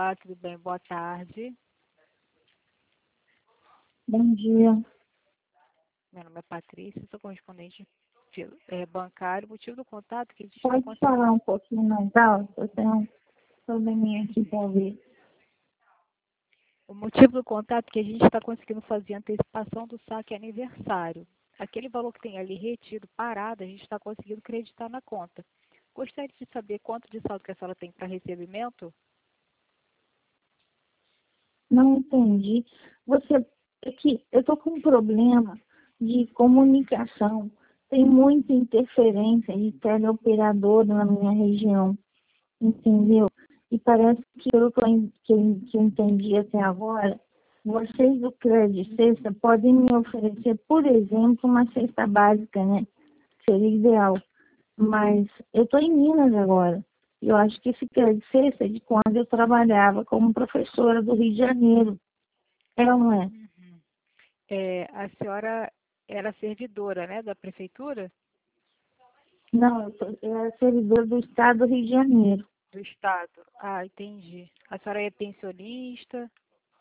Olá, tudo bem? Boa tarde. Bom dia. Meu nome é Patrícia, sou correspondente bancário. O motivo do contato que a gente está Pode conseguindo. falar um pouquinho mais alto? Eu tenho um probleminha aqui para ouvir. O motivo do contato é que a gente está conseguindo fazer a antecipação do saque aniversário. Aquele valor que tem ali retido, parado, a gente está conseguindo creditar na conta. Gostaria de saber quanto de saldo que a senhora tem para recebimento? Não entendi. Eu estou com um problema de comunicação. Tem muita interferência de teleoperador na minha região, entendeu? E parece que que eu entendi até agora, vocês do Crédito Cesta podem me oferecer, por exemplo, uma cesta básica, né? Seria ideal. Mas eu estou em Minas agora. Eu acho que esse Crédito Cesta é de quando eu trabalhava como professora do Rio de Janeiro. É ou não é? A senhora era servidora, né, da prefeitura? Não, eu era servidora do Estado do Rio de Janeiro. Do estado. Ah, entendi. A senhora é pensionista,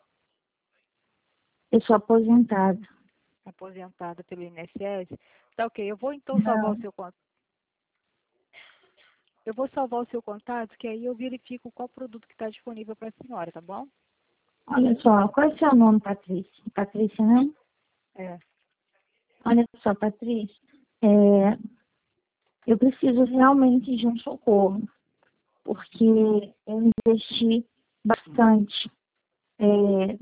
Eu sou aposentada. aposentada pelo INSS? Tá, ok. Eu vou então salvar o Não. seu contato. Eu vou salvar o seu contato, que aí eu verifico qual produto que está disponível para a senhora, tá bom? Olha só, qual é o seu nome, Patrícia? Patrícia, né? É. Olha só, Patrícia, é, eu preciso realmente de um socorro, porque eu investi bastante. É,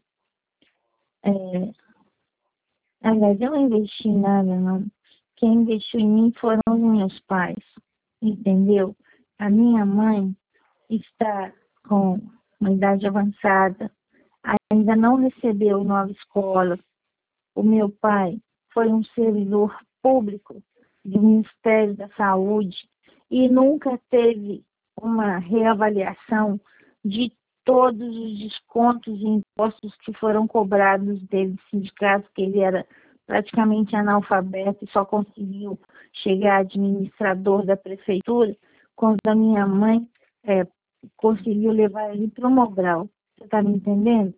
é, Aliás, eu não investi em nada, não. Quem investiu em mim foram os meus pais, entendeu? A minha mãe está com uma idade avançada, ainda não recebeu nova escola. O meu pai foi um servidor público do Ministério da Saúde e nunca teve uma reavaliação de todos os descontos e impostos que foram cobrados dele do sindicato, que ele era praticamente analfabeto e só conseguiu chegar administrador da prefeitura quando a minha mãe conseguiu levar ele para o Mobral. Você está me entendendo?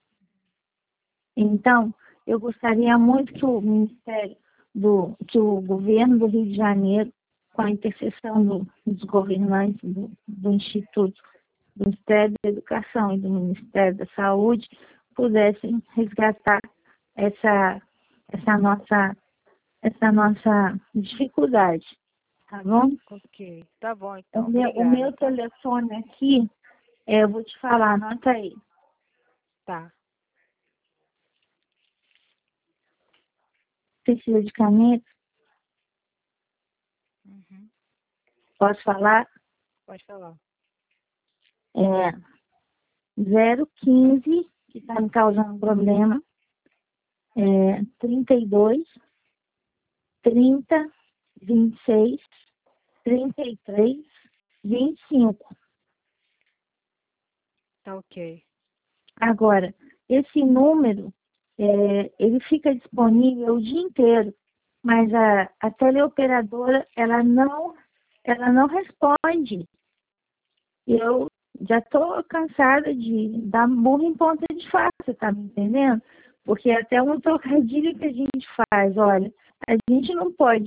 Então, eu gostaria muito que o que o governo do Rio de Janeiro, com a intercessão dos governantes do Instituto, do Ministério da Educação e do Ministério da Saúde, pudessem resgatar essa, essa nossa dificuldade, tá bom? Ok, tá bom O então. meu, o Obrigada, meu tá? telefone aqui, eu vou te falar, anota aí. Tá. Precisa de caneta? Uhum. Posso falar? Pode falar. É 015, que está me causando problema, 32, 30, 26, 33, 25. Tá ok. Agora, esse número, ele fica disponível o dia inteiro, mas a teleoperadora, ela não responde. Eu já estou cansada de dar burro em ponta de faca, tá me entendendo? Porque até um trocadilho que a gente faz, olha, a gente não pode